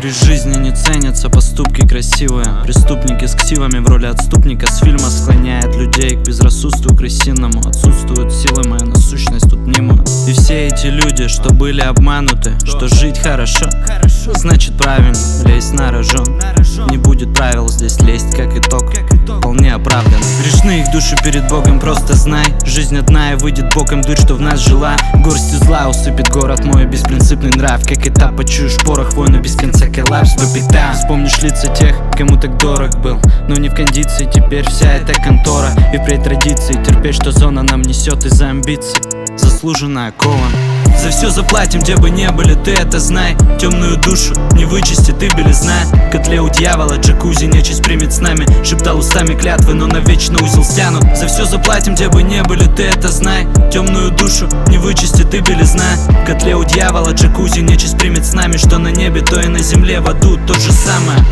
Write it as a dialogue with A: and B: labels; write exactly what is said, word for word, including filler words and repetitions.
A: При жизни не ценятся поступки красивые. Преступники с ксивами в роли отступника с фильма склоняет людей к безрассудству крысиному. Отсутствуют силы, моя насущность тут мнимая. И все эти люди, что были обмануты, что жить хорошо, значит правильно лезть на рожон. Не будет правил здесь лезть, как итог вполне оправдан. Грешны их души перед Богом, просто знай. Жизнь одна и выйдет боком дурь, что в нас жила. Горстью зла усыпит город мой беспринципный нрав. Как этап почуешь порох, войны без конца, коллапс по пятам. Вспомнишь лица тех, кому так дорог был, но не в кондиции теперь вся эта контора. И впредь традиции терпеть, что зона нам несет из-за амбиций. Заслуженная кова. За все заплатим, где бы не были, ты это знай. Темную душу не вычистит и белизна. В котле у дьявола джакузи нечисть примет с нами. Шептал устами клятвы, но навечно узел стянут. За все заплатим, где бы не были, ты это знай. Темную душу не вычистит и белизна. В котле у дьявола джакузи нечисть примет с нами. Что на небе, то и на земле, в аду то же самое.